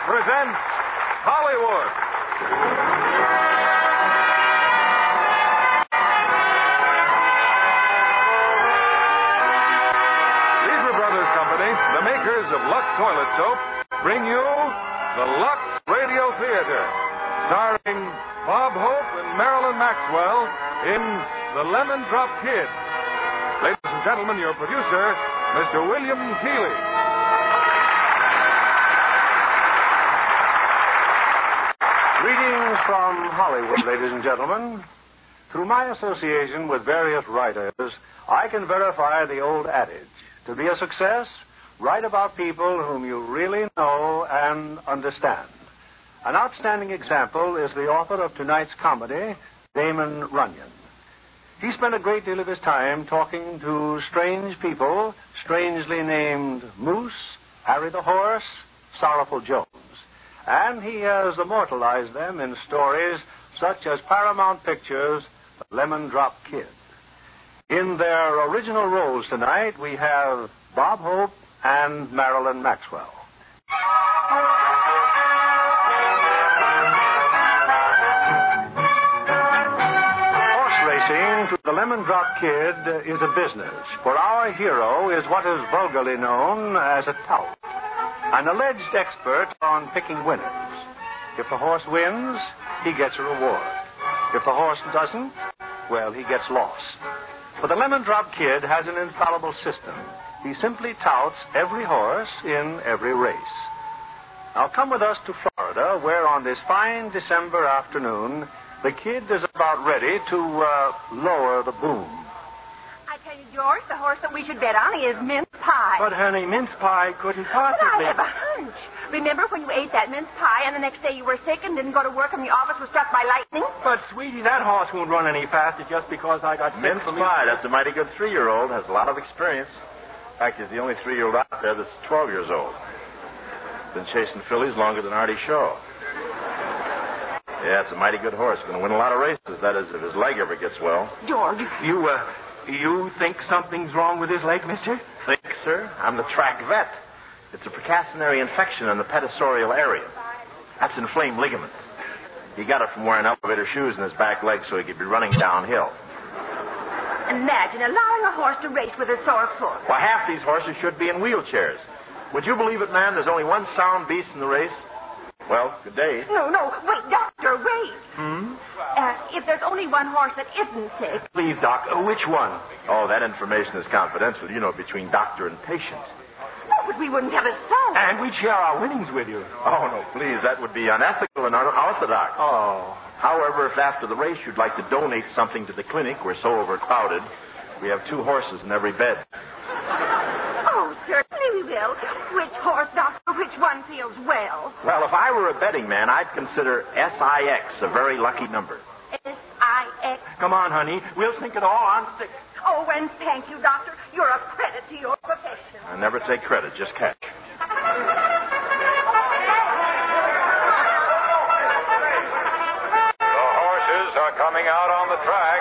presents Hollywood. Lever Brothers Company, the makers of Lux Toilet Soap, bring you the Lux Radio Theater, starring Bob Hope and Marilyn Maxwell in The Lemon Drop Kid. Ladies and gentlemen, your producer, Mr. William Keighley. Greetings from Hollywood, ladies and gentlemen. Through my association with various writers, I can verify the old adage. To be a success, write about people whom you really know and understand. An outstanding example is the author of tonight's comedy, Damon Runyon. He spent a great deal of his time talking to strange people, strangely named Moose, Harry the Horse, Sorrowful Jones. And he has immortalized them in stories such as Paramount Pictures' Lemon Drop Kid. In their original roles tonight, we have Bob Hope and Marilyn Maxwell. To the Lemon Drop Kid is a business, for our hero is what is vulgarly known as a tout, an alleged expert on picking winners. If the horse wins, he gets a reward. If the horse doesn't, well, he gets lost. But the Lemon Drop Kid has an infallible system. He simply touts every horse in every race. Now come with us to Florida, where on this fine December afternoon, the kid is about ready to lower the boom. I tell you, George, the horse that we should bet on is Mince Pie. But, honey, Mince Pie couldn't But possibly... I have a hunch. Remember when you ate that mince pie and the next day you were sick and didn't go to work and the office was struck by lightning? But, sweetie, that horse won't run any faster just because I got sick Mince from Pie, that's a mighty good 3-year-old. Has a lot of experience. In fact, he's the only 3-year-old out there that's 12 years old. Been chasing fillies longer than Artie Shaw. Yeah, it's a mighty good horse. Going to win a lot of races. That is, if his leg ever gets well. George. You think something's wrong with his leg, mister? Think, sir? I'm the track vet. It's a precacinary infection in the pedicorial area. That's inflamed ligament. He got it from wearing elevator shoes in his back leg so he could be running downhill. Imagine allowing a horse to race with a sore foot. Well, half these horses should be in wheelchairs. Would you believe it, man? There's only one sound beast in the race. Well, good day. No, wait, doctor, wait. If there's only one horse that isn't sick. Please, Doc, which one? Oh, that information is confidential, between doctor and patient. No, but we wouldn't have a soul. And we'd share our winnings with you. Oh, no, please, that would be unethical and unorthodox. Oh. However, if after the race you'd like to donate something to the clinic, we're so overcrowded, we have 2 horses in every bed. Oh, certainly we will. Which horse, doctor, which one feels well? Well, if I were a betting man, I'd consider SIX a very lucky number. SIX? Come on, honey. We'll sink it all on stick. Oh, and thank you, doctor. You're a credit to your profession. I never take credit, just cash. The horses are coming out on the track.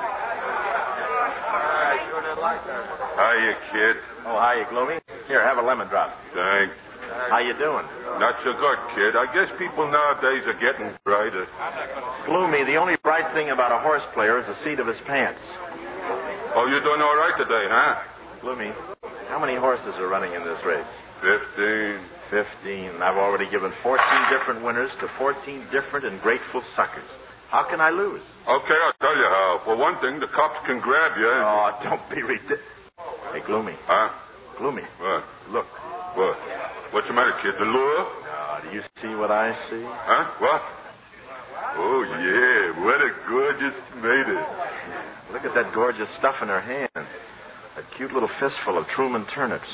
Hiya, kid. Oh, hiya, Gloomy. Here, have a lemon drop. Thanks. How you doing? Not so good, kid. I guess people nowadays are getting brighter. Gloomy, the only bright thing about a horse player is the seat of his pants. Oh, you're doing all right today, huh? Gloomy, how many horses are running in this race? 15. 15. I've already given 14 different winners to 14 different and grateful suckers. How can I lose? Okay, I'll tell you how. For one thing, the cops can grab you and... Oh, don't be ridiculous. Hey, Gloomy. Huh? Gloomy. What? Look. What? What's the matter, kid? The lure? No, do you see what I see? Huh? What? Oh, yeah. What a gorgeous tomato. Look at that gorgeous stuff in her hand. That cute little fistful of Truman turnips.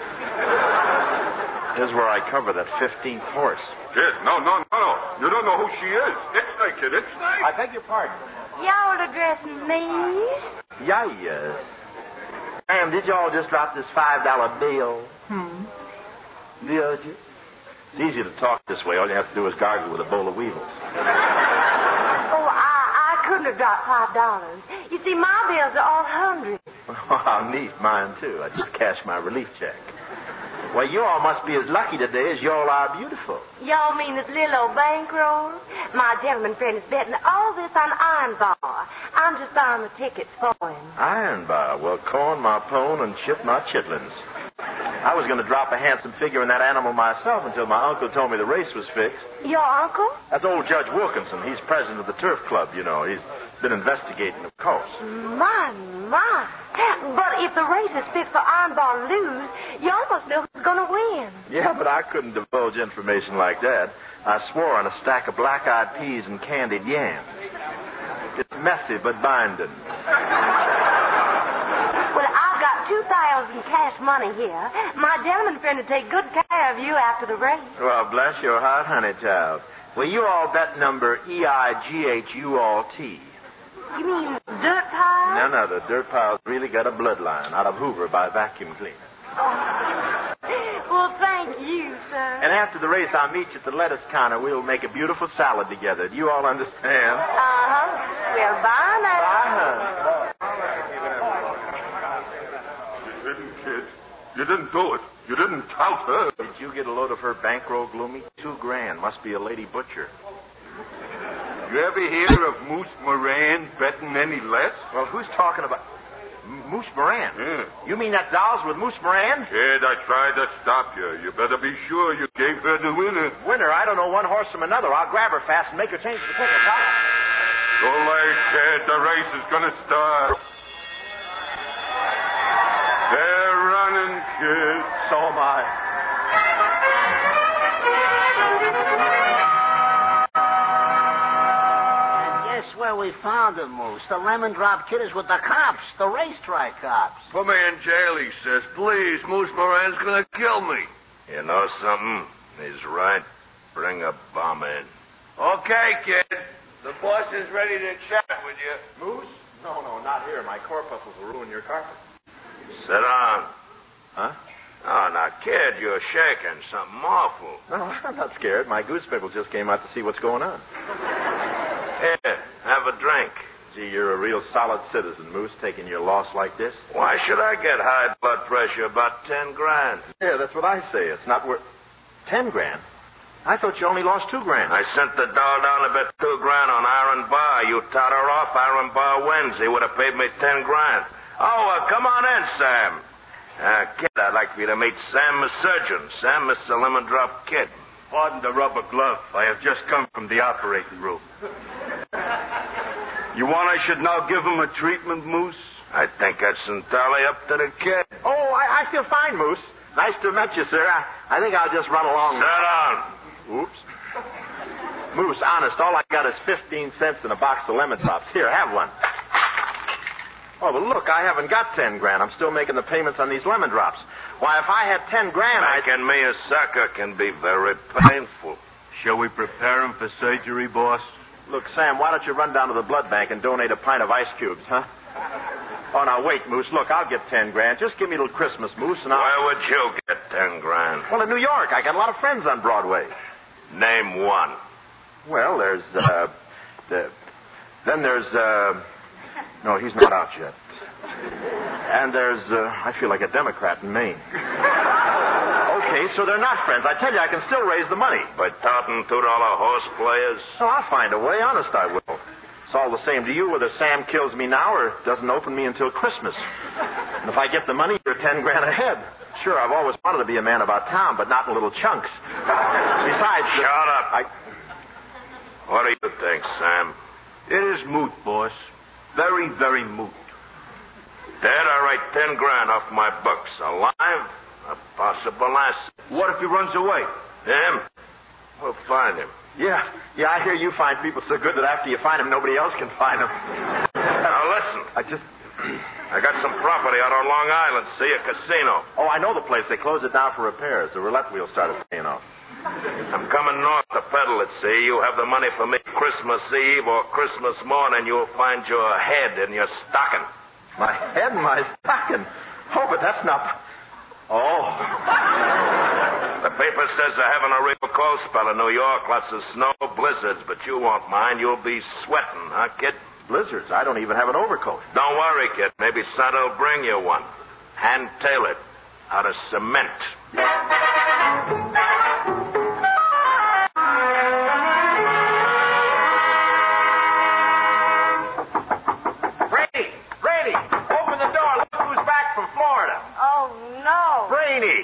Here's where I cover that 15th horse. Kid, no. You don't know who she is. Ixnay, kid, Ixnay. I beg your pardon. Y'all addressing me? Yeah, yes. Ma'am, did y'all just drop this $5 bill? Did you? It's easy to talk this way. All you have to do is gargle with a bowl of weevils. Oh, I couldn't have dropped $5. You see, my bills are all hundreds. Oh, how neat. Mine, too. I just cashed my relief check. Well, you all must be as lucky today as you all are beautiful. Y'all mean this little old bankroll? My gentleman friend is betting all this on Iron Bar. I'm just buying the tickets for him. Iron Bar? Well, corn my pone and chip my chitlins. I was going to drop a handsome figure in that animal myself until my uncle told me the race was fixed. Your uncle? That's old Judge Wilkinson. He's president of the Turf Club, you know. He's been investigating, of course. My. But if the race is fixed for Iron Bar to lose, y'all must know who's going to win. Yeah, but I couldn't divulge information like that. I swore on a stack of black-eyed peas and candied yams. It's messy, but binding. Well, I've got 2,000 cash money here. My gentleman friend will take good care of you after the race. Well, bless your heart, honey child. Well, you all bet number EIGHUALT. You mean dirt pile? No, the dirt pile's really got a bloodline out of Hoover by vacuum cleaner. Oh. Well, thank you, sir. And after the race, I'll meet you at the lettuce counter. We'll make a beautiful salad together. Do you all understand? Uh-huh. Well, bye now. Bye, honey. You didn't, kid. You didn't do it. You didn't tout her. Did you get a load of her bankroll, Gloomy? $2,000. Must be a lady butcher. You ever hear of Moose Moran betting any less? Well, who's talking about... Moose Moran? Yeah. You mean that doll's with Moose Moran? Kid, I tried to stop you. You better be sure you gave her the winner. Winner? I don't know one horse from another. I'll grab her fast and make her change the tickets. Go late, kid. The race is going to start. They're running, kid. So am I. Where we found him, Moose. The Lemon Drop Kid is with the cops, the racetrack cops. Put me in jail, he says. Please, Moose Moran's going to kill me. You know something? He's right. Bring a bomb in. Okay, kid. The boss is ready to chat with you. Moose? No, not here. My corpuscles will ruin your carpet. Sit down. Huh? Oh, now, kid, you're shaking. Something awful. No, I'm not scared. My goose pickle just came out to see what's going on. Here, have a drink. Gee, you're a real solid citizen, Moose, taking your loss like this. Why should I get high blood pressure? About $10,000. Yeah, that's what I say. It's not worth... $10,000? I thought you only lost $2,000. I sent the doll down to bet $2,000 on Iron Bar. You taught her off. Iron Bar wins. He would have paid me $10,000. Oh, come on in, Sam. Kid, I'd like for you to meet Sam, the surgeon. Sam, Mr. Lemon Drop Kid. Pardon the rubber glove. I have just come from the operating room. You want I should now give him a treatment, Moose? I think that's entirely up to the kid. Oh, I feel fine, Moose. Nice to have met you, sir. I think I'll just run along. Sit down. Oops. Moose, honest, all I got is 15 cents in a box of lemon drops. Here, have one. Oh, but look, I haven't got $10,000. I'm still making the payments on these lemon drops. Why, if I had $10,000, Making me a sucker can be very painful. Shall we prepare him for surgery, boss? Look, Sam, why don't you run down to the blood bank and donate a pint of ice cubes, huh? Oh, now, wait, Moose. Look, I'll get $10,000. Just give me till Christmas, Moose, and I'll... Where would you get $10,000? Well, in New York. I got a lot of friends on Broadway. Name one. Well, there's, Then there's, No, he's not out yet. And there's, I feel like a Democrat in Maine. Okay, so they're not friends. I tell you, I can still raise the money. By touting $2 horse players? So I'll find a way. Honest, I will. It's all the same to you whether Sam kills me now or doesn't open me until Christmas. And if I get the money, you're $10,000 ahead. Sure, I've always wanted to be a man about town, but not in little chunks. Besides... Shut up. What do you think, Sam? It is moot, boss. Very, very moot. Dad, I write $10,000 off my books. Alive, a possible asset. What if he runs away? Him? We'll find him. Yeah, I hear you find people so good that after you find them, nobody else can find them. Now, listen. I got some property out on Long Island. See, a casino. Oh, I know the place. They closed it down for repairs. The roulette wheel started paying off. I'm coming north to peddle it, see. You have the money for me Christmas Eve or Christmas morning. You'll find your head in your stocking. My head in my stocking? Oh, but that's not... Oh. The paper says they're having a real cold spell in New York. Lots of snow, blizzards, but you won't mind. You'll be sweating, huh, kid? Blizzards? I don't even have an overcoat. Don't worry, kid. Maybe Santa will bring you one. Hand-tailored. out of cement. Brady, open the door. Look who's back from Florida. Oh, no. Brainy.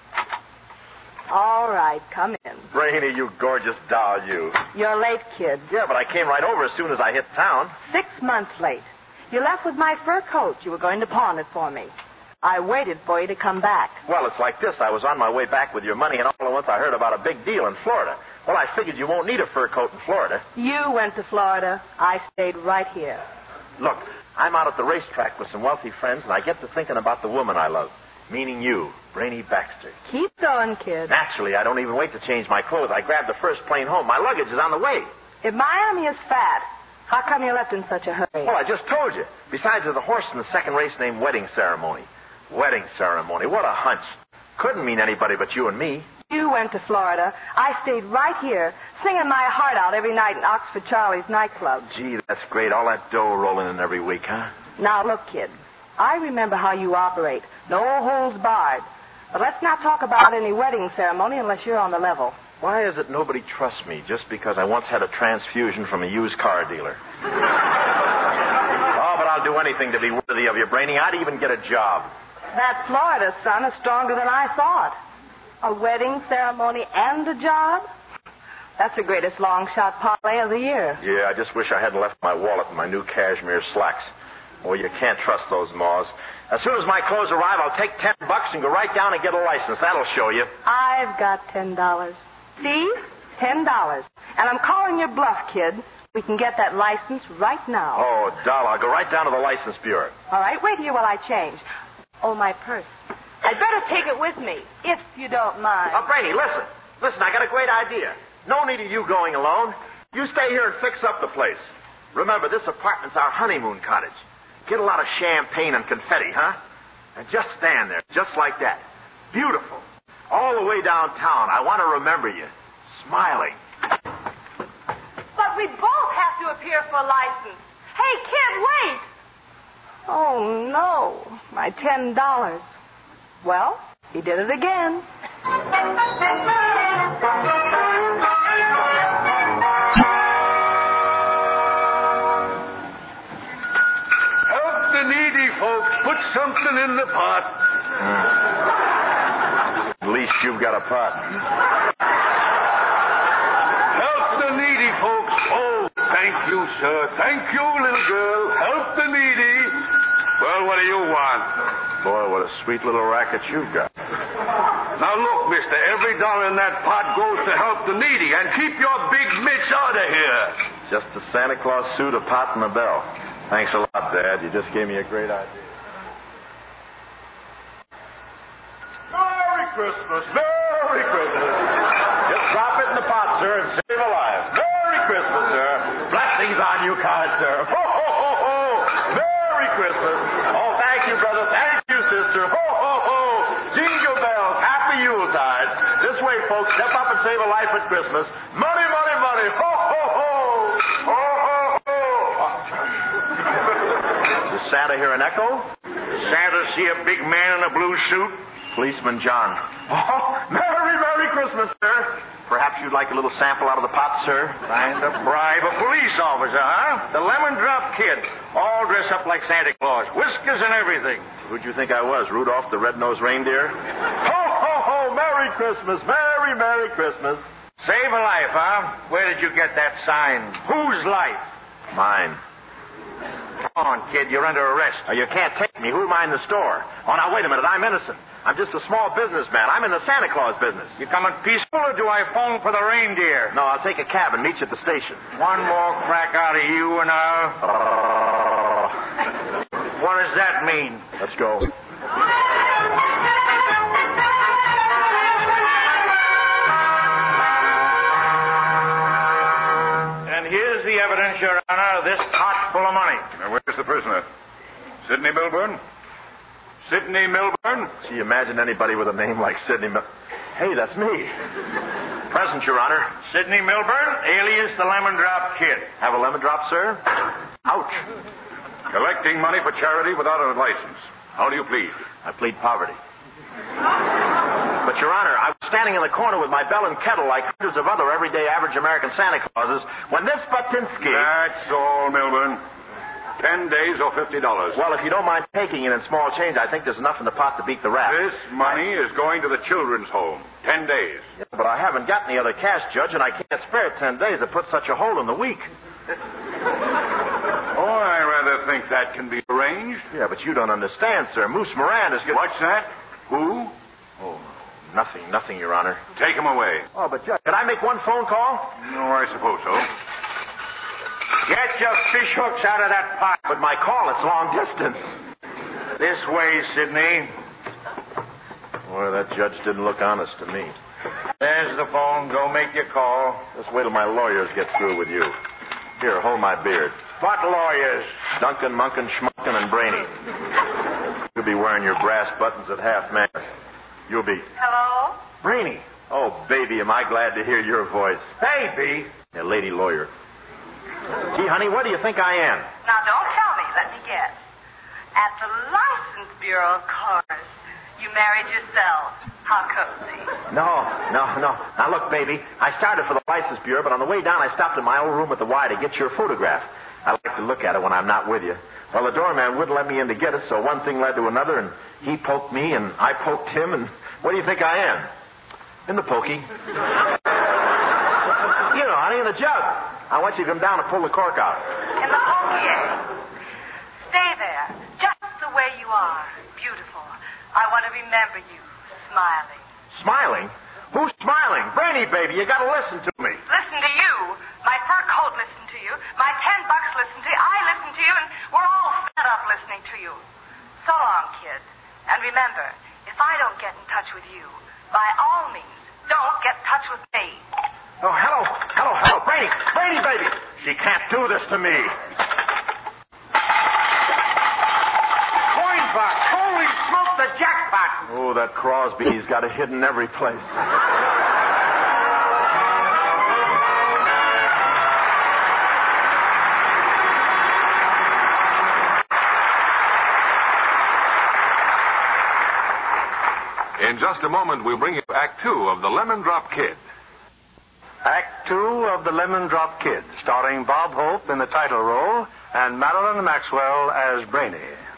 All right, come in. Brainy, you gorgeous doll, you. You're late, kid. Yeah, but I came right over as soon as I hit town. 6 months late. You left with my fur coat. You were going to pawn it for me. I waited for you to come back. Well, it's like this. I was on my way back with your money, and all at once I heard about a big deal in Florida. Well, I figured you won't need a fur coat in Florida. You went to Florida. I stayed right here. Look, I'm out at the racetrack with some wealthy friends, and I get to thinking about the woman I love. Meaning you, Brainy Baxter. Keep going, kid. Naturally, I don't even wait to change my clothes. I grab the first plane home. My luggage is on the way. If Miami is fat, how come you left in such a hurry? Well, I just told you. Besides, there's a horse in the second race named Wedding Ceremony. Wedding Ceremony. What a hunch. Couldn't mean anybody but you and me. You went to Florida. I stayed right here, singing my heart out every night in Oxford Charlie's nightclub. Gee, that's great. All that dough rolling in every week, huh? Now, look, kid. I remember how you operate. No holds barred. But let's not talk about any wedding ceremony unless you're on the level. Why is it nobody trusts me just because I once had a transfusion from a used car dealer? Oh, but I'll do anything to be worthy of you, Brainy. I'd even get a job. That Florida sun is stronger than I thought. A wedding ceremony and a job? That's the greatest long-shot parlay of the year. Yeah, I just wish I hadn't left my wallet in my new cashmere slacks. Well, you can't trust those maws. As soon as my clothes arrive, I'll take $10 and go right down and get a license. That'll show you. I've got $10. See? $10. And I'm calling your bluff, kid. We can get that license right now. Oh, doll, I'll go right down to the license bureau. All right, wait here while I change. Oh, my purse. I'd better take it with me, if you don't mind. Oh, Brainy, listen. Listen, I got a great idea. No need of you going alone. You stay here and fix up the place. Remember, this apartment's our honeymoon cottage. Get a lot of champagne and confetti, huh? And just stand there, just like that. Beautiful. All the way downtown. I want to remember you. Smiling. But we both have to appear for a license. Hey, kid, wait. Oh, no. My $10. Well, he did it again. Needy folks, put something in the pot. At least you've got a pot. Help the needy folks. Oh, thank you, sir. Thank you, little girl. Help the needy. Well, what do you want? Boy, what a sweet little racket you've got. Now, look, mister, every dollar in that pot goes to help the needy. And keep your big mitts out of here. Just a Santa Claus suit, a pot, and a bell. Thanks a lot, Dad. You just gave me a great idea. Merry Christmas. Merry Christmas. Just drop it in the pot, sir, and save a life. Merry Christmas, sir. Blessings on you, kind sir. Ho, ho, ho, ho. Merry Christmas. Oh, thank you, brother. Thank you, sister. Ho, ho, ho. Jingle bells. Happy Yuletide. This way, folks. Step up and save a life at Christmas. Money, money, money. Ho, ho, ho. Ho, ho, ho. Does Santa hear an echo? Does Santa see a big man in a blue suit? Policeman John. Oh, Merry Christmas, sir. Perhaps you'd like a little sample out of the pot, sir? Trying to bribe a police officer, huh? The Lemon Drop Kid, all dressed up like Santa Claus, whiskers and everything. Who'd you think I was, Rudolph the Red-Nosed Reindeer? Ho, ho, ho, Merry Christmas, Merry Christmas. Save a life, huh? Where did you get that sign? Whose life? Mine. Come on, kid, you're under arrest. Oh, you can't take me. Who am I in the store? Oh, now, wait a minute. I'm innocent. I'm just a small businessman. I'm in the Santa Claus business. You coming peaceful, or do I phone for the reindeer? No, I'll take a cab and meet you at the station. One more crack out of you, and I'll... What does that mean? Let's go. And here's the evidence, Your Honor, this pot full of money. Now, where's the prisoner? Sidney Milburn? Sidney Milburn? Gee, imagine anybody with a name like Sidney Hey, that's me. Present, Your Honor. Sidney Milburn, alias the Lemon Drop Kid. Have a lemon drop, sir? Ouch. Collecting money for charity without a license. How do you plead? I plead poverty. But, Your Honor, I was standing in the corner with my bell and kettle like hundreds of other everyday average American Santa Clauses when this Batinsky... That's all, Milburn. 10 days or $50. Well, if you don't mind taking it in small change, I think there's enough in the pot to beat the rap. This money is going to the children's home. 10 days. Yeah, but I haven't got any other cash, Judge, and I can't spare 10 days to put such a hold on the week. Oh, I rather think that can be arranged. Yeah, but you don't understand, sir. Moose Moran is... What's that? Who? Oh, nothing, Your Honor. Take him away. Oh, but, Judge, can I make one phone call? No, I suppose so. Get your fish hooks out of that pot. But my call, it's long distance. This way, Sidney. Boy, that judge didn't look honest to me. There's the phone. Go make your call. Just wait till my lawyers get through with you. Here, hold my beard. What lawyers? Duncan, Munkin, Schmunkin, and Brainy. You'll be wearing your brass buttons at half-mast. You'll be... Hello? Brainy. Oh, baby, am I glad to hear your voice. Baby? Yeah, lady lawyer. Gee, honey, where do you think I am? Now, don't tell me. Let me guess. At the License Bureau, of course. You married yourself. How cozy. No. Now, look, baby, I started for the License Bureau, but on the way down, I stopped in my old room at the Y to get your photograph. I like to look at it when I'm not with you. Well, the doorman wouldn't let me in to get it, so one thing led to another, and he poked me, and I poked him, and what do you think I am? In the pokey. You know, honey, in the jug. I want you to come down and pull the cork out. In the pokey, eh? Stay there, just the way you are. Beautiful. I want to remember you, smiling. Smiling? Who's smiling? Brainy, baby, you gotta listen to me. Listen to you. My fur coat listened to you. My $10 listened to you. I listened to you, and we're all fed up listening to you. So long, kid. And remember, if I don't get in touch with you, by all means, don't get in touch with me. Oh, hello, Brainy, baby. She can't do this to me. Coin box. Holy smoke, the jackpot. Oh, that Crosby's got it hidden every place. In just a moment, we'll bring you Act Two of The Lemon Drop Kid. Act Two of The Lemon Drop Kid, starring Bob Hope in the title role and Marilyn Maxwell as Brainy.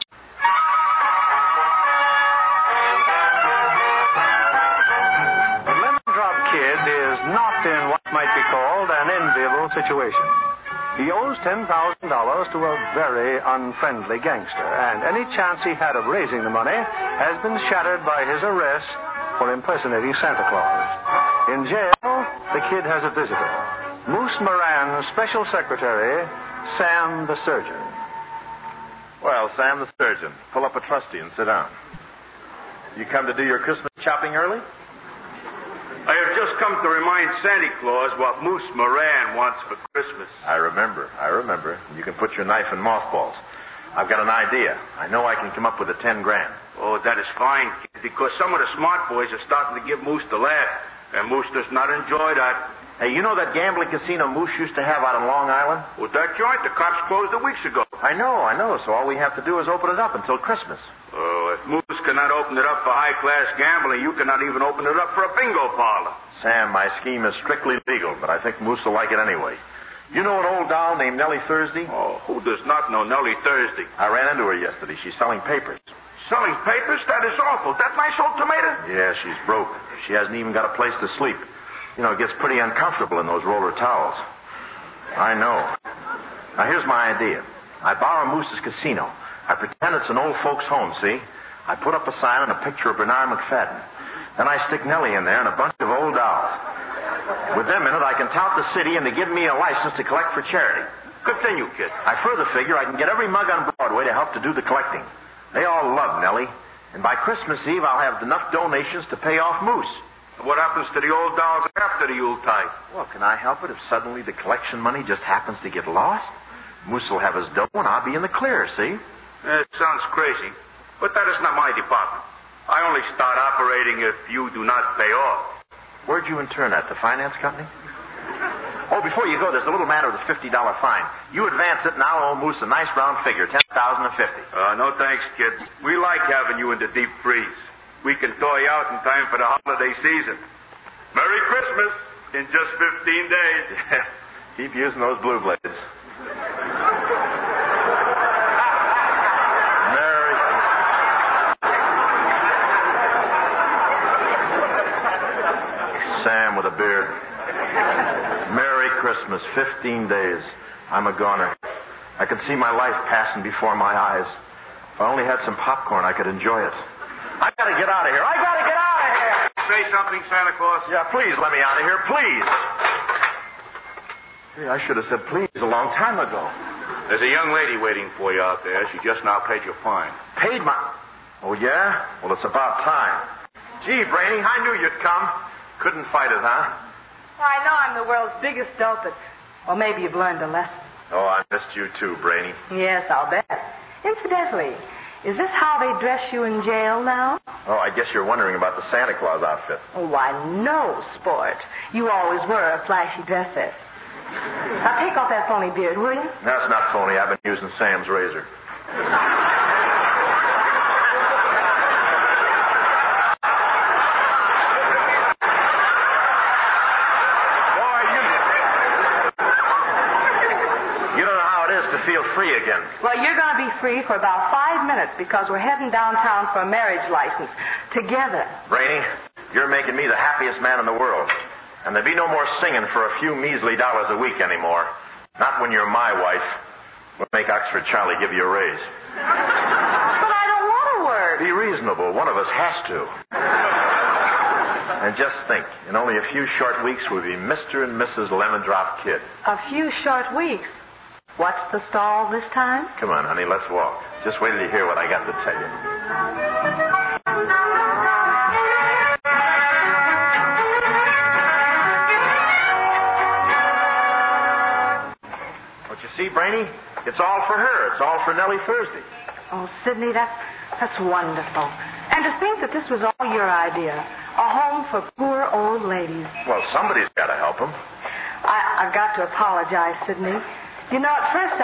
The Lemon Drop Kid is not in what might be called an enviable situation. He owes $10,000 to a very unfriendly gangster, and any chance he had of raising the money has been shattered by his arrest for impersonating Santa Claus. In jail, the kid has a visitor. Moose Moran's special secretary, Sam the Surgeon. Well, Sam the Surgeon, pull up a trustee and sit down. You come to do your Christmas shopping early? I have just come to remind Santa Claus what Moose Moran wants for Christmas. I remember. You can put your knife in mothballs. I've got an idea. I know I can come up with the $10,000. Oh, that is fine, kid, because some of the smart boys are starting to give Moose the laugh, and Moose does not enjoy that. Hey, you know that gambling casino Moose used to have out on Long Island? With that joint, the cops closed it weeks ago. I know. So all we have to do is open it up until Christmas. Oh, if Moose cannot open it up for high-class gambling, you cannot even open it up for a bingo parlor. Sam, my scheme is strictly legal, but I think Moose will like it anyway. You know an old doll named Nellie Thursday? Oh, who does not know Nellie Thursday? I ran into her yesterday. She's selling papers. Selling papers? That is awful. That nice old tomato? Yeah, she's broke. She hasn't even got a place to sleep. You know, it gets pretty uncomfortable in those roller towels. I know. Now, here's my idea. I borrow Moose's casino. I pretend it's an old folks' home, see? I put up a sign and a picture of Bernard McFadden. Then I stick Nellie in there and a bunch of old dolls. With them in it, I can tout the city into giving me a license to collect for charity. Continue, kid. I further figure I can get every mug on Broadway to help to do the collecting. They all love Nellie. And by Christmas Eve, I'll have enough donations to pay off Moose. What happens to the old dolls after the Yuletide? Well, can I help it if suddenly the collection money just happens to get lost? Moose will have his dough and I'll be in the clear, see? It sounds crazy, but that is not my department. I only start operating if you do not pay off. Where'd you intern at, the finance company? Oh, before you go, there's a little matter of the $50 fine. You advance it, and I'll owe Moose a nice round figure, $10,050. No thanks, kid. We like having you in the deep freeze. we can thaw you out in time for the holiday season. Merry Christmas in just 15 days. Keep using those blue blades. Sam with a beard. Merry Christmas. 15 days. I'm a goner. I could see my life passing before my eyes. If I only had some popcorn, I could enjoy it. I gotta get out of here. Say something, Santa Claus. Yeah, please let me out of here. Please. Hey, I should have said please a long time ago. There's a young lady waiting for you out there. She just now paid your fine. Paid my... Oh, yeah? Well, it's about time. Gee, Brainy, I knew you'd come. Couldn't fight it, huh? I know I'm the world's biggest dope, but... Well, maybe you've learned a lesson. Oh, I missed you too, Brainy. Yes, I'll bet. Incidentally, is this how they dress you in jail now? Oh, I guess you're wondering about the Santa Claus outfit. Oh, why, no, sport. You always were a flashy dresser. Now, take off that phony beard, will you? That's not phony. I've been using Sam's razor. Feel free again. Well, you're going to be free for about 5 minutes because we're heading downtown for a marriage license together. Brainy, you're making me the happiest man in the world. And there'll be no more singing for a few measly dollars a week anymore. Not when you're my wife. We'll make Oxford Charlie give you a raise. But I don't want to work. Be reasonable. One of us has to. And just think, in only a few short weeks, we'll be Mr. and Mrs. Lemon Drop Kid. A few short weeks? What's the stall this time? Come on, honey, let's walk. Just wait till you hear what I got to tell you. What you see, Brainy? It's all for her. It's all for Nellie Thursday. Oh, Sidney, that's wonderful. And to think that this was all your idea. A home for poor old ladies. Well, somebody's got to help them. I've got to apologize, Sidney. You know, at first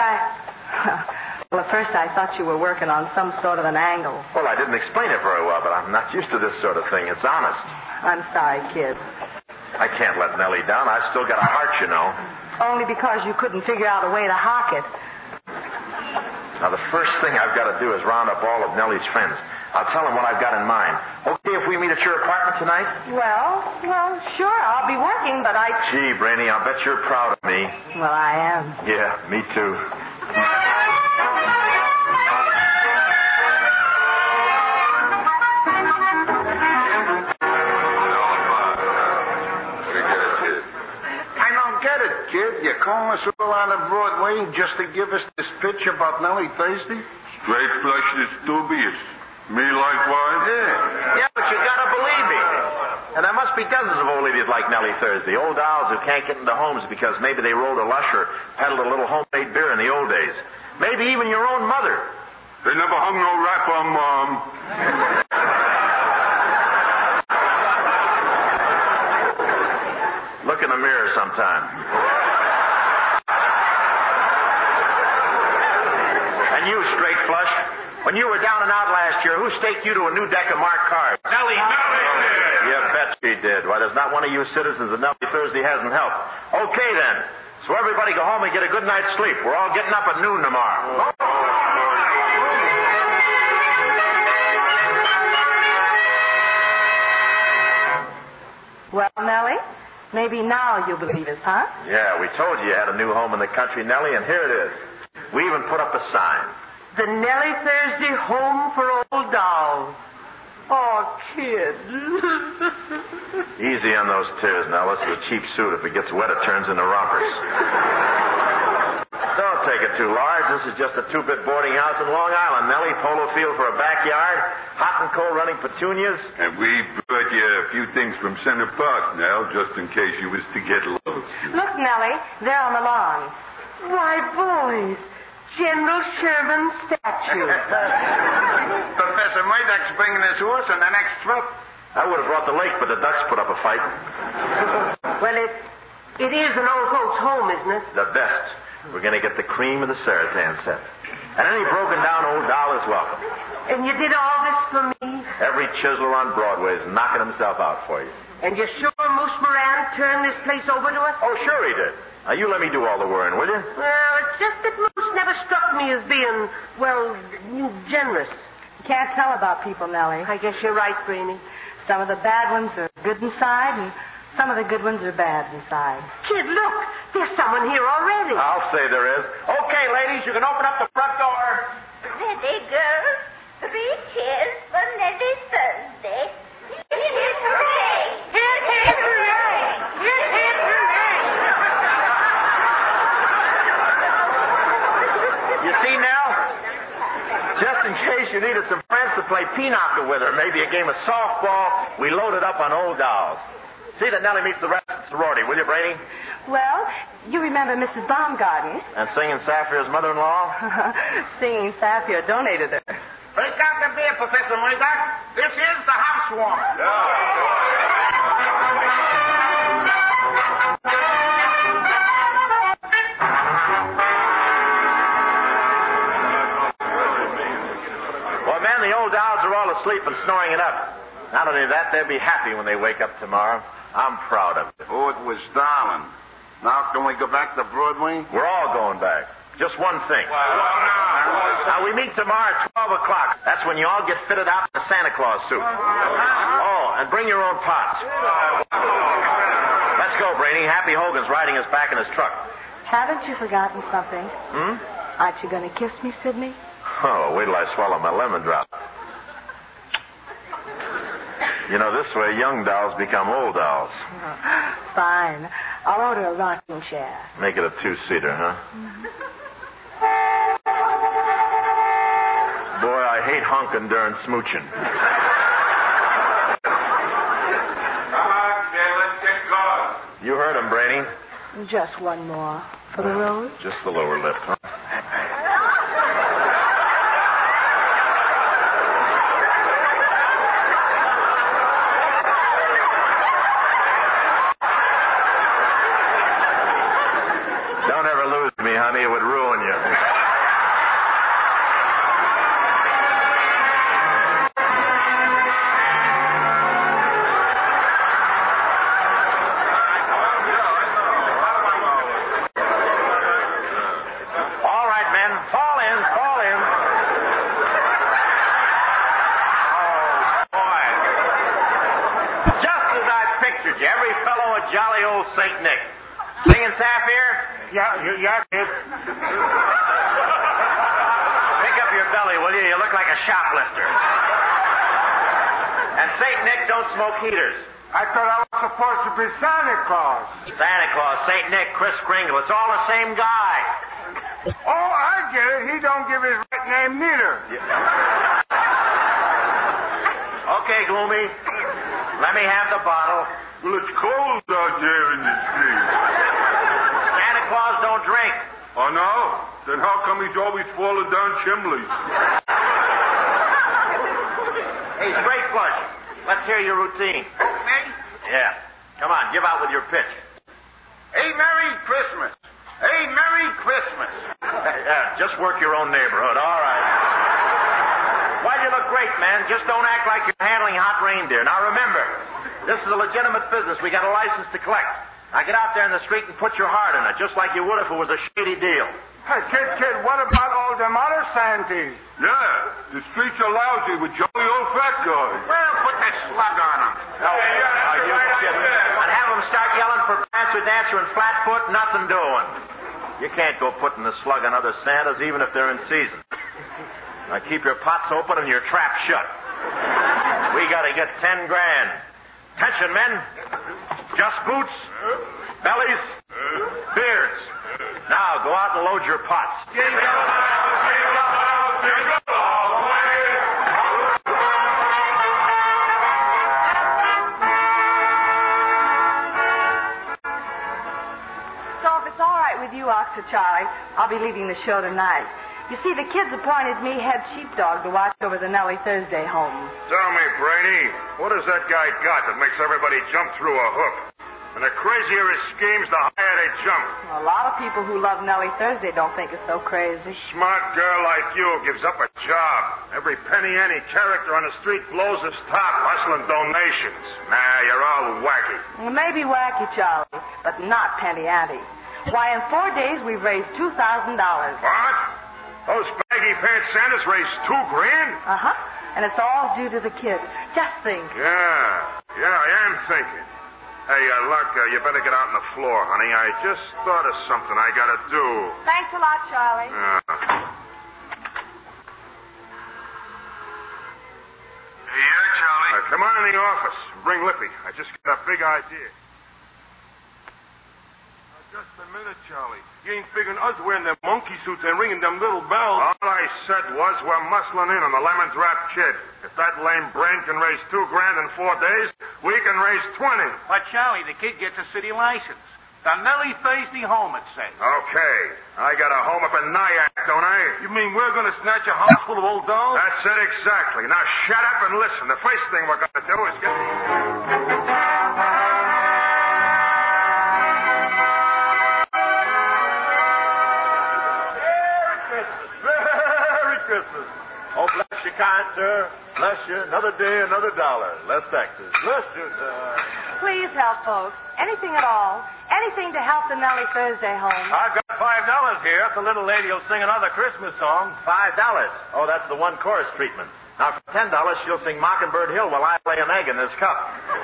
I thought you were working on some sort of an angle. Well, I didn't explain it very well, but I'm not used to this sort of thing. It's honest. I'm sorry, kid. I can't let Nellie down. I've still got a heart, you know. Only because you couldn't figure out a way to hock it. Now, the first thing I've got to do is round up all of Nellie's friends. I'll tell them what I've got in mind. Okay if we meet at your apartment tonight? Well, sure. I'll be working, but Gee, Brainy, I'll bet you're proud of me. Well, I am. Yeah, me too. I don't get it, kid. You calling us all out of Broadway just to give us this pitch about Nellie Thursday? Straight flush is dubious. Me likewise? Yeah, but you gotta believe me. And there must be dozens of old ladies like Nellie Thursday. Old dolls who can't get into homes because maybe they rolled a lush or peddled a little homemade beer in the old days. Maybe even your own mother. They never hung no rap on Mom. Look in the mirror sometime. And you, straight flush, when you were down and out last year, who staked you to a new deck of marked cards? Nellie did. You bet she did. Why, there's not one of you citizens that Nellie Thursday hasn't helped. Okay, then. So everybody go home and get a good night's sleep. We're all getting up at noon tomorrow. Well, Nellie, maybe now you'll believe us, huh? Yeah, we told you you had a new home in the country, Nellie, and here it is. We even put up a sign. The Nellie Thursday Home for Old Dolls. Oh, kid. Easy on those tears, now. This is a cheap suit. If it gets wet, it turns into rompers. Don't take it too large. This is just a two-bit boarding house in Long Island, Nellie. Polo field for a backyard. Hot and cold running petunias. And we brought you a few things from Center Park now, just in case you was to get lost. Look, Nellie, they're on the lawn. Why, boys, General Sherman's statue. Professor Murdoch's bringing his horse on the next trip. I would have brought the lake, but the ducks put up a fight. Well, it is an old folks' home, isn't it? The best. We're going to get the cream of the Saratan set. And any broken down old doll is welcome. And you did all this for me? Every chiseler on Broadway is knocking himself out for you. And you're sure Moose Moran turned this place over to us? Oh, sure he did. Now, you let me do all the worrying, will you? Well, it's just that Moose never struck me as being, well, generous. You can't tell about people, Nellie. I guess you're right, Brainy. Some of the bad ones are good inside, and some of the good ones are bad inside. Kid, look. There's someone here already. I'll say there is. Okay, ladies, you can open up the front door. Ready, girls? 3 cheers for Nellie Thursday. Hip, hip, hooray! Hip, hip, hooray! Hip, hip, hooray! You see, Nell? Just in case you needed some friends to play pinochle with, or maybe a game of softball, we loaded up on old dolls. See that Nellie meets the rest of the sorority, will you, Brady? Well, you remember Mrs. Baumgarten. And Singing Sapphire's mother-in-law? Singing Sapphire donated her. Break out the beer, Professor Murdoch. This is the housewarming. Well, man, the old dolls are all asleep and snoring it up. Not only that, they'll be happy when they wake up tomorrow. I'm proud of it. Oh, it was darling. Now, can we go back to Broadway? We're all going back. Just one thing. Now, we meet tomorrow at 12 o'clock. That's when you all get fitted out in a Santa Claus suit. Oh, and bring your own pots. Let's go, Brainy. Happy Hogan's riding us back in his truck. Haven't you forgotten something? Aren't you going to kiss me, Sidney? Oh, wait till I swallow my lemon drop. You know, this way young dolls become old dolls. Fine. I'll order a rocking chair. Make it a 2-seater, huh? Boy, I hate honking during smooching. Come on, kid, let's get going. You heard him, Brainy. Just one more. For the road? Just the lower lip, huh? Don't ever lose me, honey. It would ruin you. All right, men. Fall in. Oh, boy. Just as I pictured you. Every fellow a jolly old St. Nick. Singing Sapphire? Yeah, kid. Pick up your belly, will you? You look like a shoplifter. And St. Nick don't smoke heaters. I thought I was supposed to be Santa Claus. Santa Claus, St. Nick, Kris Kringle. It's all the same guy. Oh, I get it. He don't give his right name neither. Okay, Gloomy. Let me have the bottle. Well, it's cold out there in the street. Santa Claus don't drink. Oh, no? Then how come he's always falling down chimneys? Hey, straight flush. Let's hear your routine. Me? Yeah. Come on, give out with your pitch. Hey, Merry Christmas. Hey, Merry Christmas. Yeah, just work your own neighborhood. All right. Well, you look great, man. Just don't act like you're handling hot reindeer. Now, remember, this is a legitimate business. We got a license to collect. Now, get out there in the street and put your heart in it, just like you would if it was a shady deal. Hey, kid, what about all them other Santies? Yeah, the streets are lousy with jolly old fat guys. Well, put that slug on them. You kidding? And have them start yelling for Prancer, Dancer, and Flatfoot, nothing doing. You can't go putting the slug on other Santas, even if they're in season. Now, keep your pots open and your trap shut. We got to get 10 grand. Attention, men. Just boots, bellies, beards. Now, go out and load your pots. So if it's all right with you, Oxford Charlie, I'll be leaving the show tonight. You see, the kids appointed me head sheepdog to watch over the Nellie Thursday home. Tell me, Brainy, what has that guy got that makes everybody jump through a hoop? And the crazier his schemes, the higher they jump. A lot of people who love Nellie Thursday don't think it's so crazy. Smart girl like you gives up a job. Every penny any character on the street blows his top, hustling donations. Nah, you're all wacky. Well, maybe wacky, Charlie, but not penny ante. Why, in 4 days, we've raised $2,000. What? Those baggy pants Santas raised $2,000? Uh-huh. And it's all due to the kids. Just think. Yeah, I am thinking. Hey, look, you better get out on the floor, honey. I just thought of something I gotta do. Thanks a lot, Charlie. Yeah, Charlie? Come on in the office. Bring Lippy. I just got a big idea. Just a minute, Charlie. You ain't figuring us wearing them monkey suits and ringing them little bells. All I said was we're muscling in on the Lemon Drop Kid. If that lame brain can raise $2,000 in 4 days, we can raise 20. But, Charlie, the kid gets a city license. The Nellie Thursday home, it says. Okay. I got a home up in Nyack, don't I? You mean we're going to snatch a house full of old dolls? That's it exactly. Now shut up and listen. The first thing we're going to do is get... Christmas. Oh, bless you, kind sir. Bless you. Another day, another dollar. Less taxes. Bless you, sir. Please help, folks. Anything at all. Anything to help the Nellie Thursday home. I've got $5 here. If the little lady will sing another Christmas song. $5. Oh, that's the one chorus treatment. Now, for $10, she'll sing Mockingbird Hill while I lay an egg in this cup.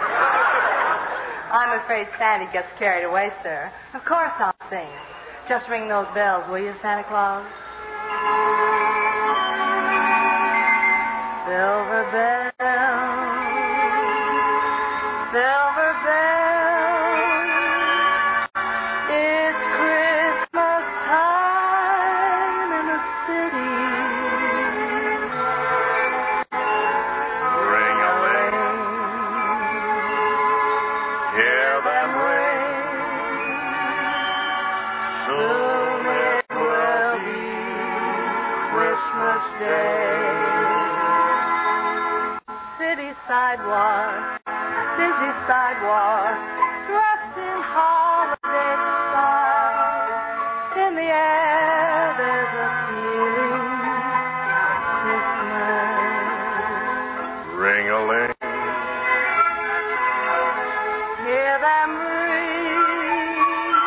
I'm afraid Sandy gets carried away, sir. Of course I'll sing. Just ring those bells, will you, Santa Claus? Silver bells, silver bells, it's Christmas time in the city. Ring-a-ling, hear them ring. Soon it will be Christmas Day. City sidewalk, busy sidewalk, dressed in holiday style. In the air, there's a feeling Christmas. Ring-a-ling. Hear them ring.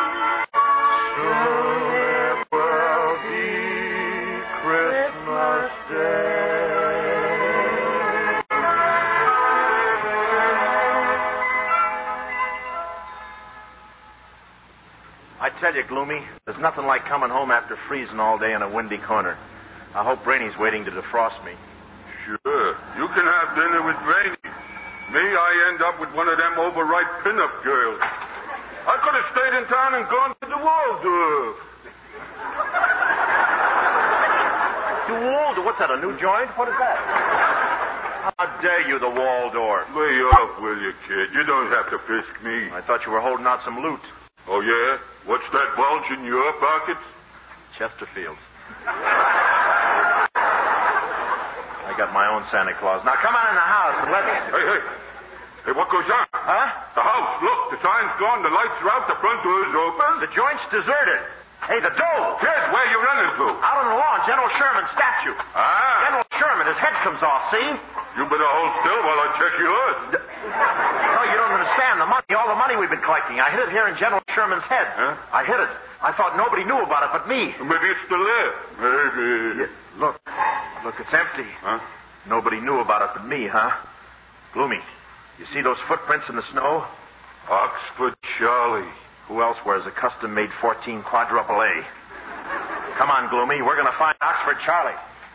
Soon it will be Christmas Day. I tell you, Gloomy, there's nothing like coming home after freezing all day in a windy corner. I hope Brainy's waiting to defrost me. Sure. You can have dinner with Brainy. Me, I end up with one of them overripe pinup girls. I could have stayed in town and gone to the Waldorf. The Waldorf? What's that, a new joint? What is that? How dare you, the Waldorf? Lay off, will you, kid? You don't have to fisk me. I thought you were holding out some loot. Oh, yeah? What's that bulge in your pockets? Chesterfield. I got my own Santa Claus. Now, come on in the house and let's... Hey, what goes on? Huh? The house. Look, the sign's gone, the lights are out, the front door's open. The joint's deserted. Hey, the dough. Kid, where you running to? Out on the lawn, General Sherman's statue. Ah. General Sherman, his head comes off, see? You better hold still while I check yours. No, you don't understand. The money, all the money we've been collecting. I hid it here in General Sherman's head. Huh? I hid it. I thought nobody knew about it but me. Maybe it's still there. Maybe. Yeah, look, it's empty. Huh? Nobody knew about it but me, huh? Gloomy, you see those footprints in the snow? Oxford Charlie. Who else wears a custom-made 14 quadruple A? Come on, Gloomy. We're going to find Oxford Charlie.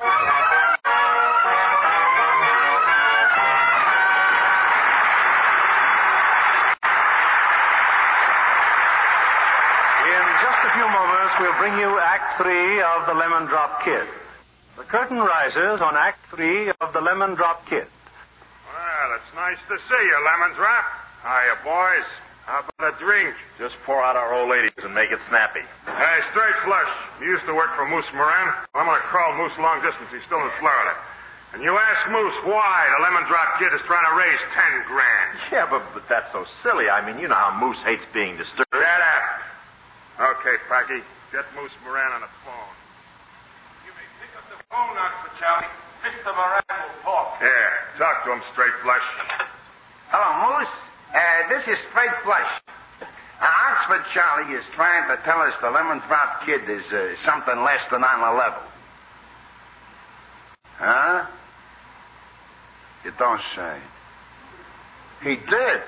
In just a few moments, we'll bring you Act 3 of The Lemon Drop Kid. The curtain rises on Act 3 of The Lemon Drop Kid. Well, it's nice to see you, Lemon Drop. Hiya, boys. How about a drink? Just pour out our old ladies and make it snappy. Hey, straight flush. You used to work for Moose Moran. I'm going to crawl Moose long distance. He's still in Florida. And you ask Moose why the Lemon Drop Kid is trying to raise 10 grand. Yeah, but that's so silly. I mean, you know how Moose hates being disturbed. Shut up. Okay, Packy. Get Moose Moran on the phone. You may pick up the phone, Oxford Charlie. Mr. Moran will talk. Yeah, talk to him, Straight Flush. Hello, Moose. This is Straight Flush. Oxford Charlie is trying to tell us the Lemon Drop Kid is something less than on the level. Huh? You don't say. He did?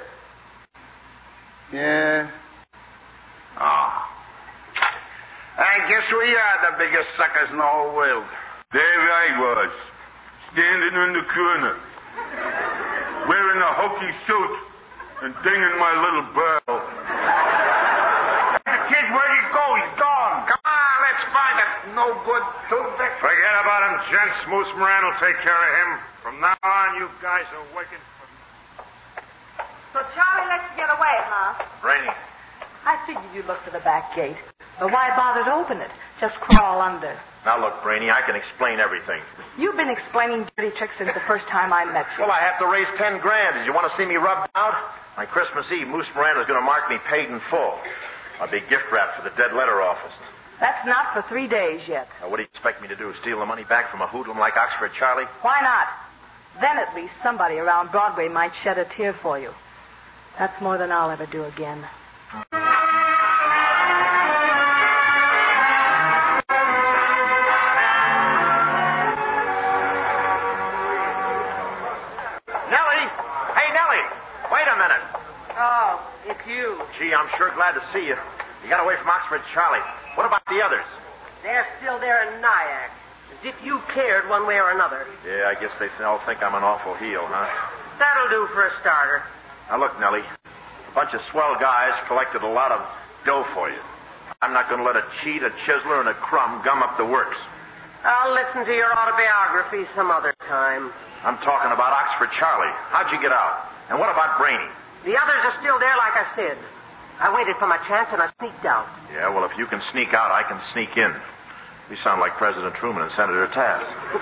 Yeah. Oh. I guess we are the biggest suckers in the whole world. There I was, standing in the corner, wearing a hokey suit and dinging my little bell. The kid, where'd he go? He's gone. Come on, let's find him. No good toothpick. Forget about him, gents. Moose Moran will take care of him. From now on, you guys are working for me. So Charlie lets you get away, huh? Brainy. I figured you'd look for the back gate. But why bother to open it? Just crawl under. Now, look, Brainy, I can explain everything. You've been explaining dirty tricks since the first time I met you. Well, I have to raise 10 grand. Did you want to see me rubbed out? On Christmas Eve, Moose Moran is going to mark me paid in full. A big gift wrap for the dead letter office. That's not for 3 days yet. Now, what do you expect me to do? Steal the money back from a hoodlum like Oxford Charlie? Why not? Then at least somebody around Broadway might shed a tear for you. That's more than I'll ever do again. It's you. Gee, I'm sure glad to see you. You got away from Oxford Charlie. What about the others? They're still there in Nyack. As if you cared one way or another. Yeah, I guess they all think I'm an awful heel, huh? That'll do for a starter. Now, look, Nellie. A bunch of swell guys collected a lot of dough for you. I'm not going to let a cheat, a chiseler, and a crumb gum up the works. I'll listen to your autobiography some other time. I'm talking about Oxford Charlie. How'd you get out? And what about Brainy? The others are still there, like I said. I waited for my chance, and I sneaked out. Yeah, well, if you can sneak out, I can sneak in. We sound like President Truman and Senator Taft.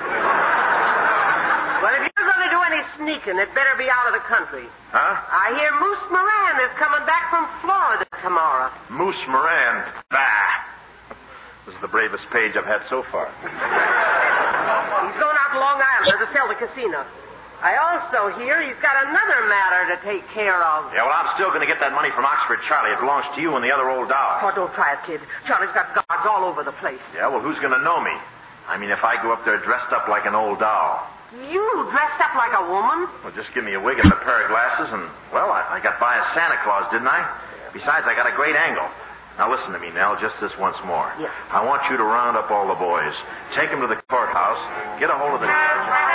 Well, if you're going to do any sneaking, it better be out of the country. Huh? I hear Moose Moran is coming back from Florida tomorrow. Moose Moran? Bah! This is the bravest page I've had so far. He's going out to Long Island to sell the casino. I also hear he's got another matter to take care of. Yeah, well, I'm still going to get that money from Oxford Charlie. It belongs to you and the other old doll. Oh, don't try it, kid. Charlie's got guards all over the place. Yeah, well, who's going to know me? I mean, if I go up there dressed up like an old doll. You dressed up like a woman? Well, just give me a wig and a pair of glasses and, well, I got by as Santa Claus, didn't I? Besides, I got a great angle. Now, listen to me, Nell, just this once more. Yes. I want you to round up all the boys. Take them to the courthouse. Get a hold of the judge.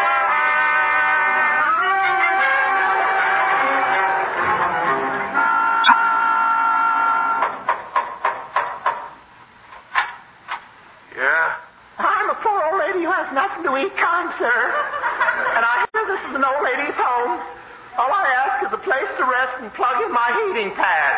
Nothing to eat, kind sir. And I hear this is an old lady's home. All I ask is a place to rest and plug in my heating pad.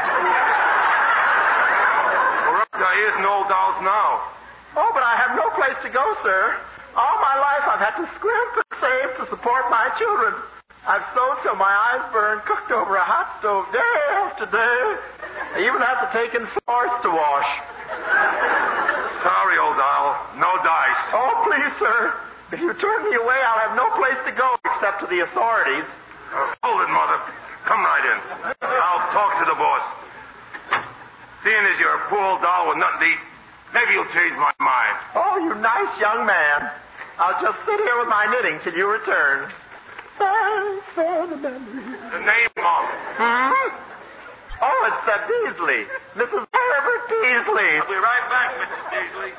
Well, there isn't old dolls now. Oh, but I have no place to go, sir. All my life I've had to scrimp and save to support my children. I've sewed till my eyes burn, cooked over a hot stove day after day. I even have to take in floors to wash. Sorry, old doll. No dice. Oh, please, sir. If you turn me away, I'll have no place to go except to the authorities. Hold it, Mother. Come right in. I'll talk to the boss. Seeing as you're a poor old doll with nothing to eat, maybe you'll change my mind. Oh, you nice young man. I'll just sit here with my knitting till you return. Thanks for the memory. The name, Mom. Oh, it's Beasley. Mrs. Herbert Beasley. I'll be right back, Mrs. Beasley.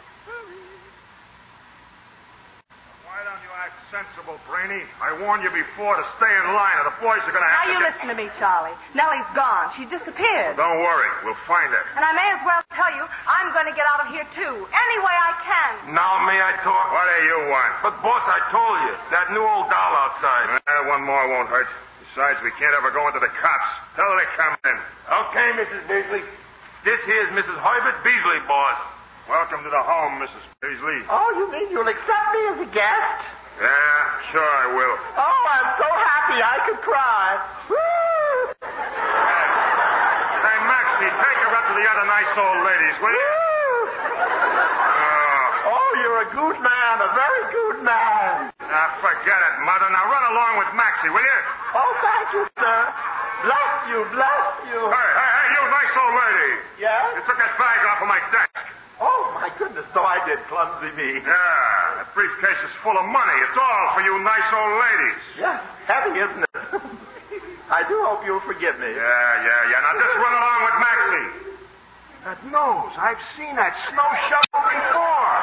Why don't you act sensible, Brainy? I warned you before to stay in line, or the boys are going to have Now you listen to me, Charlie. Nellie's gone. She disappeared. Don't worry. We'll find her. And I may as well tell you, I'm going to get out of here, too. Any way I can. Now may I talk? What do you want? But, boss, I told you, that new old doll outside. One more won't hurt. Besides, we can't ever go into the cops. Tell her to come in. Okay, Mrs. Beasley. This here's Mrs. Herbert Beasley, boss. Welcome to the home, Mrs. Beasley. Oh, you mean you'll accept me as a guest? Yeah, sure I will. Oh, I'm so happy I could cry. Woo! Hey, Maxie, take her up to the other nice old ladies, will you? Oh, you're a good man, a very good man. Forget it, Mother. Now run along with Maxie, will you? Oh, thank you, sir. Bless you, bless you. Hey, you nice old lady. Yes? You took that bag off of my desk. Oh, my goodness, so I did, clumsy me. Yeah, that briefcase is full of money. It's all for you nice old ladies. Yes, heavy, isn't it? I do hope you'll forgive me. Yeah. Now just run along with Maxie. That nose. I've seen that snow shovel before.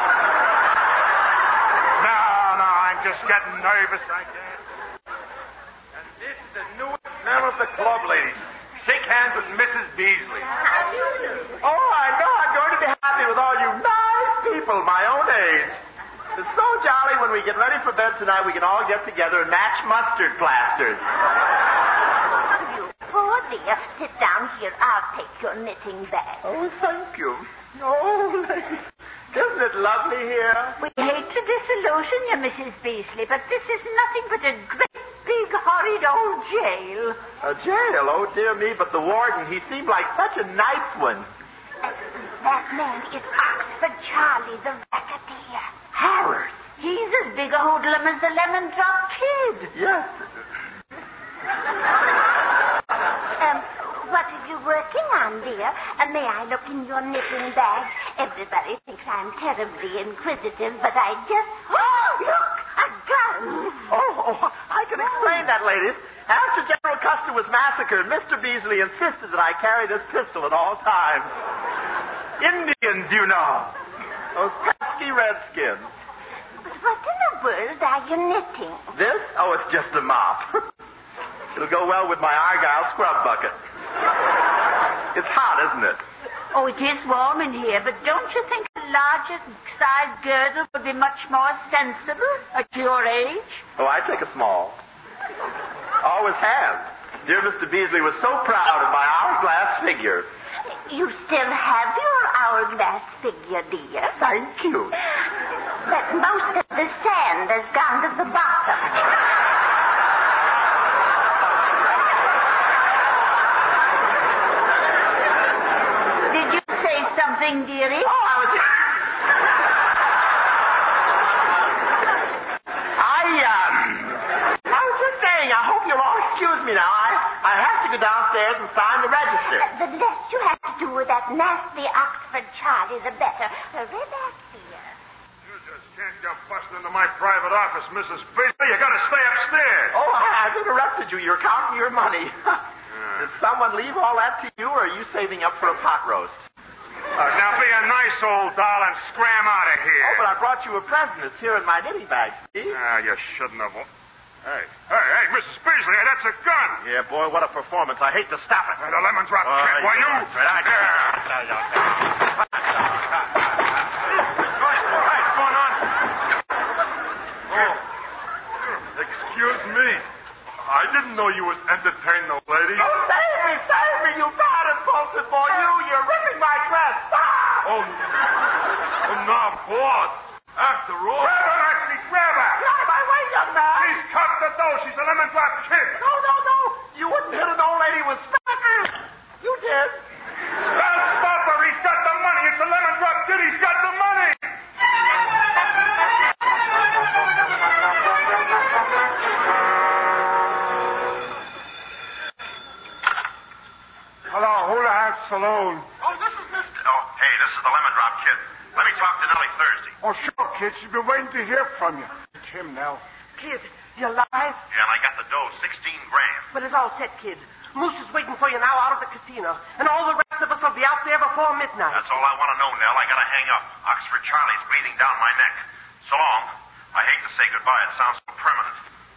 No, I'm just getting nervous, I guess. And this is the newest member of the club, ladies. Shake hands with Mrs. Beasley. Oh, I know I'm going to be happy with all you nice people my own age. It's so jolly when we get ready for bed tonight, we can all get together and match mustard plasters. You poor dear. Sit down here. I'll take your knitting bag. Oh, thank you. Oh, ladies. Isn't it lovely here? We hate to disillusion you, Mrs. Beasley, but this is nothing but a great, big, horrid old jail. A jail? Oh, dear me, but the warden, he seemed like such a nice one. That man is Oxford Charlie, the racketeer. Harris. He's as big a hoodlum as the Lemon Drop Kid. Yes. What are you working on, dear? May I look in your knitting bag? Everybody thinks I'm terribly inquisitive, but I just... Oh, look! A gun! Oh, I can explain that, ladies. After General Custer was massacred, Mr. Beasley insisted that I carry this pistol at all times. Indians, you know. Those pesky redskins. But what in the world are you knitting? This? Oh, it's just a mop. It'll go well with my Argyle scrub bucket. It's hot, isn't it? Oh, it is warm in here, but don't you think a larger size girdle would be much more sensible at your age? Oh, I take a small. Always have. Dear Mr. Beasley was so proud of my hourglass figure. You still have your hourglass figure, dear? Thank you. But most of the sand has gone to the bottom. Did you say something, dearie? Oh, I was just saying, I hope you'll all excuse me now. I have to go downstairs and sign the register. The less you have to do with that nasty Oxford Charlie, the better. Relax, dear. You just can't come busting into my private office, Mrs. Beasley. You gotta stay upstairs. Oh, I've interrupted you. You're counting your money. Did someone leave all that to you, or are you saving up for a pot roast? Now be a nice old doll and scram out of here. Oh, but I brought you a present. It's here in my knitting bag, see? You shouldn't have. Hey, Mrs. Beasley, that's a gun. Yeah, boy, what a performance. I hate to stop it. The lemon drop kid, why you? What's going on? Oh, excuse me. I didn't know you was entertaining a lady. Oh, save me, you bad impulsive boy. You're ripping my dress. Ah! Oh, now, boss. After all... Grab her. Get out of my way, young man. She's tough to do. She's a lemon drop kid. No. You wouldn't hit an old lady with crackers. You did. Well, stop her. He's got the money. It's a lemon drop kid. He's got the money. Hello, Hula Hat Saloon. Oh, this is Mr. Oh, hey, this is the Lemon Drop Kid. Let me talk to Nellie Thursday. Oh, sure, kid. She's been waiting to hear from you. It's him, Nell. Kid, you alive? Yeah, and I got the dough, $16,000. But it's all set, kid. Moose is waiting for you now out of the casino, and all the rest of us will be out there before midnight. That's all I want to know, Nell. I gotta hang up. Oxford Charlie's bleeding down my neck. So long. I hate to say goodbye. It sounds so permanent.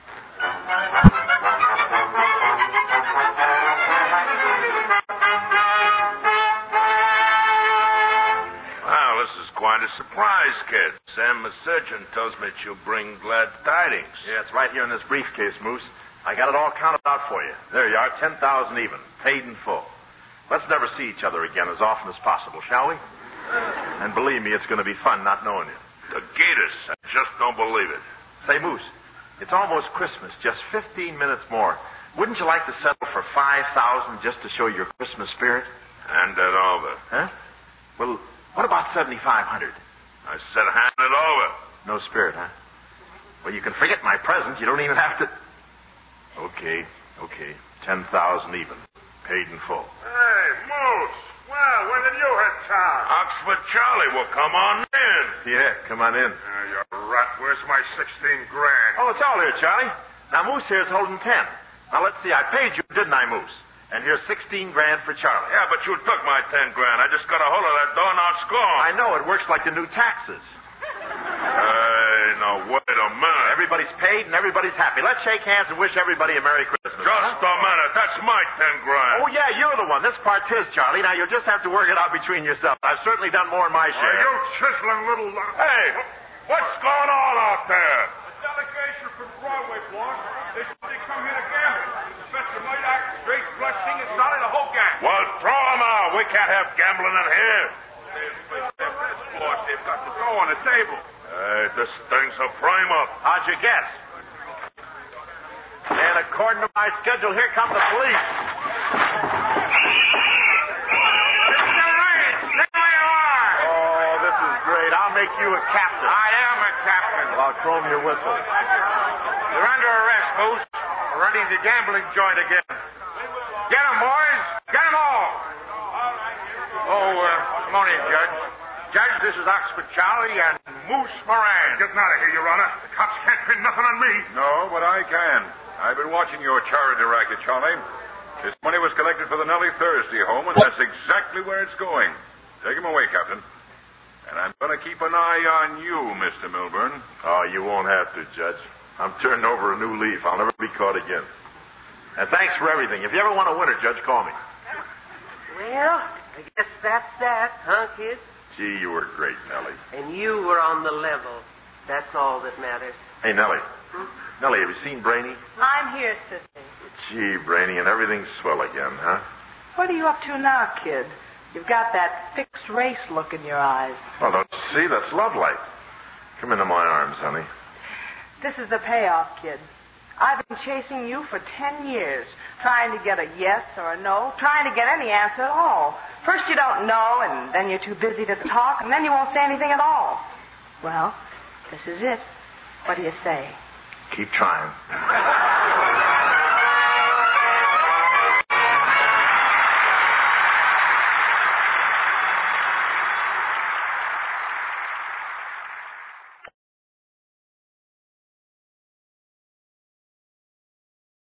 Well, this is quite a surprise, kid. Sam, the surgeon, tells me that you'll bring glad tidings. Yeah, it's right here in this briefcase, Moose. I got it all counted out for you. There you are, 10,000 even, paid in full. Let's never see each other again as often as possible, shall we? And believe me, it's going to be fun not knowing you. The Gators, I just don't believe it. Say, Moose, it's almost Christmas. Just 15 minutes more. Wouldn't you like to settle for $5,000 just to show your Christmas spirit? Hand it over. Huh? Well, what about $7,500? I said hand it over. No spirit, huh? Well, you can forget my present. You don't even have to... Okay. 10,000 even. Paid in full. Hey, Moose. Well, when did you hit town? Oxford Charlie will come on in. Yeah, come on in. You rat. Where's my 16 grand? Oh, it's all here, Charlie. Now, Moose here's holding 10. Now, let's see. I paid you, didn't I, Moose? And here's 16 grand for Charlie. Yeah, but you took my 10 grand. I just got a hold of that doorknob score. I know. It works like the new taxes. Hey, now, wait a minute. Everybody's paid and everybody's happy. Let's shake hands and wish everybody a Merry Christmas. Just a minute. That's my 10 grand. Oh, yeah, you're the one. This part's his, Charlie. Now, you'll just have to work it out between yourselves. I've certainly done more in my share. You chiseling little... Hey, what's going on out there? A delegation from Broadway, boss. They said they come here to gamble. Inspector Murdoch, straight flush, singing, solid, the whole gang. Well, throw them out. We can't have gambling in here. Boss, they've got the dough on the table. Hey, this thing's a frame-up. How'd you guess? And according to my schedule, here come the police. Oh, this is great. I'll make you a captain. I am a captain. Well, I'll chrome your whistle. You're under arrest, Moose. We're running the gambling joint again. Get 'em, boys. Get 'em all. Come on in, Judge. Judge, this is Oxford Charlie and Moose Moran. Getting out of here, Your Honor. The cops can't pin nothing on me. No, but I can. I've been watching your charity racket, Charlie. This money was collected for the Nellie Thursday home, and that's exactly where it's going. Take him away, Captain. And I'm going to keep an eye on you, Mr. Milburn. Oh, you won't have to, Judge. I'm turning over a new leaf. I'll never be caught again. And thanks for everything. If you ever want a winner, Judge, call me. Well, I guess that's that, huh, kid? Gee, you were great, Nellie. And you were on the level. That's all that matters. Hey, Nellie. Nellie, have you seen Brainy? I'm here, Sissy. Gee, Brainy, and everything's swell again, huh? What are you up to now, kid? You've got that fixed race look in your eyes. Well, don't you see? That's love-like. Come into my arms, honey. This is the payoff, kid. I've been chasing you for 10 years, trying to get a yes or a no, trying to get any answer at all. First you don't know, and then you're too busy to talk, and then you won't say anything at all. Well, this is it. What do you say? Keep trying.